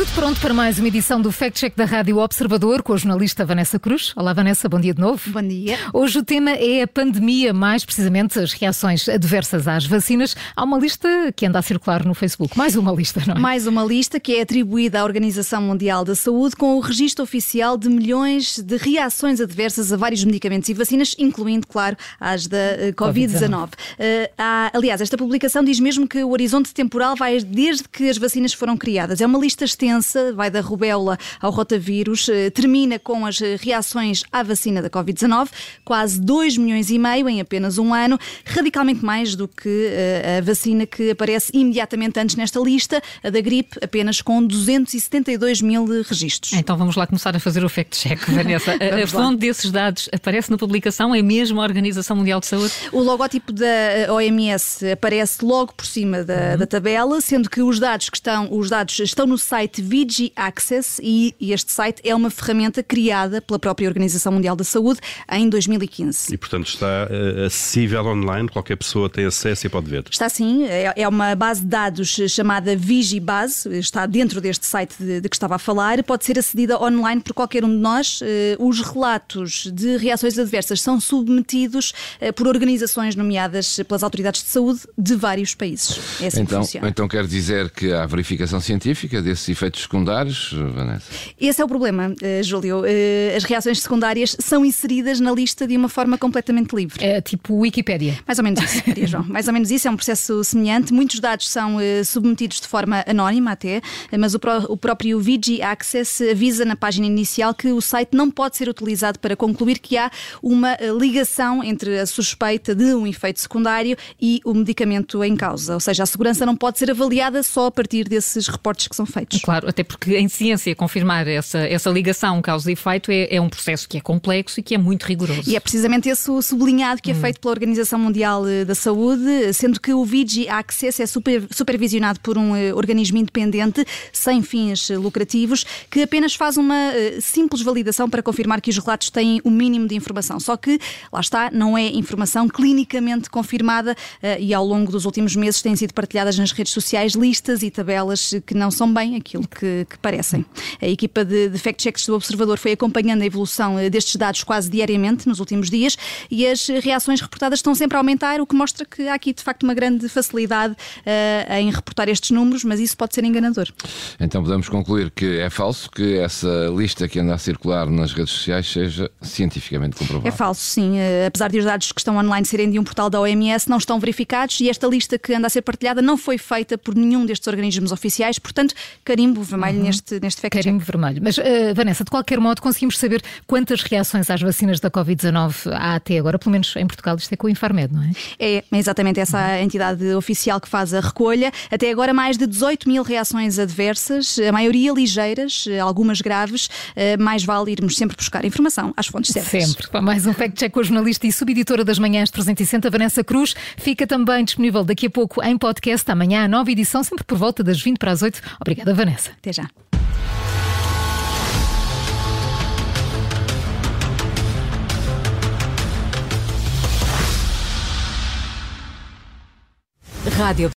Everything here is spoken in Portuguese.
Tudo pronto para mais uma edição do Fact Check da Rádio Observador com a jornalista Vanessa Cruz. Olá Vanessa, bom dia de novo. Bom dia. Hoje o tema é a pandemia, mais precisamente as reações adversas às vacinas. Há uma lista que anda a circular no Facebook, mais uma lista, não é? Mais uma lista que é atribuída à Organização Mundial da Saúde com o registro oficial de milhões de reações adversas a vários medicamentos e vacinas, incluindo, claro, as da Covid-19. Aliás, esta publicação diz mesmo que o horizonte temporal vai desde que as vacinas foram criadas. É uma lista extensa, vai da rubéola ao rotavírus, termina com as reações à vacina da Covid-19, quase 2,5 milhões em apenas um ano, radicalmente mais do que a vacina que aparece imediatamente antes nesta lista, a da gripe, apenas com 272 mil registros. Então vamos lá começar a fazer o fact-check, Vanessa. A fonte desses dados aparece na publicação, é mesmo a Organização Mundial de Saúde? O logótipo da OMS aparece logo por cima da tabela, sendo que os dados estão no site VG Access e este site é uma ferramenta criada pela própria Organização Mundial da Saúde em 2015. E, portanto, está acessível online, qualquer pessoa tem acesso e pode ver. Está sim, é uma base de dados chamada VigiBase, está dentro deste site de que estava a falar, pode ser acedida online por qualquer um de nós. Os relatos de reações adversas são submetidos por organizações nomeadas pelas autoridades de saúde de vários países. É assim que funciona. Então quer dizer que há verificação científica desses efeitos secundários, Vanessa? Esse é o problema, Júlio. As reações secundárias são inseridas na lista de uma forma completamente livre. É tipo Wikipédia. Mais ou menos isso, Maria João. Mais ou menos isso, é um processo semelhante. Muitos dados são submetidos de forma anónima até, mas o próprio VG Access avisa na página inicial que o site não pode ser utilizado para concluir que há uma ligação entre a suspeita de um efeito secundário e o medicamento em causa. Ou seja, a segurança não pode ser avaliada só a partir desses reportes que são feitos. Claro, até porque em ciência confirmar essa ligação causa e efeito é um processo que é complexo e que é muito rigoroso. E é precisamente esse o sublinhado que é feito pela Organização Mundial da Saúde, sendo que o VG Access é supervisionado por um organismo independente, sem fins lucrativos, que apenas faz uma simples validação para confirmar que os relatos têm o mínimo de informação. Só que, lá está, não é informação clinicamente confirmada e ao longo dos últimos meses têm sido partilhadas nas redes sociais listas e tabelas que não são bem aquilo que parecem. A equipa de fact-checks do Observador foi acompanhando a evolução destes dados quase diariamente nos últimos dias e as reações reportadas estão sempre a aumentar, o que mostra que há aqui de facto uma grande facilidade em reportar estes números, mas isso pode ser enganador. Então podemos concluir que é falso que essa lista que anda a circular nas redes sociais seja cientificamente comprovada? É falso, sim. Apesar de os dados que estão online serem de um portal da OMS, não estão verificados e esta lista que anda a ser partilhada não foi feita por nenhum destes organismos oficiais, portanto, carimbo vermelho neste fact-check. Carimbo vermelho. Mas, Vanessa, de qualquer modo, conseguimos saber quantas reações às vacinas da Covid-19 há até agora, pelo menos em Portugal, isto é com o Infarmed, não é? É exatamente essa a entidade oficial que faz a recolha. Até agora, mais de 18 mil reações adversas, a maioria ligeiras, algumas graves. Mais vale irmos sempre buscar informação às fontes certas. Sempre. Para mais um fact-check com a jornalista e subeditora das Manhãs 360, Vanessa Cruz. Fica também disponível daqui a pouco em podcast, amanhã a nova edição, sempre por volta das 7:20. Obrigada, Vanessa. Até já. Rádio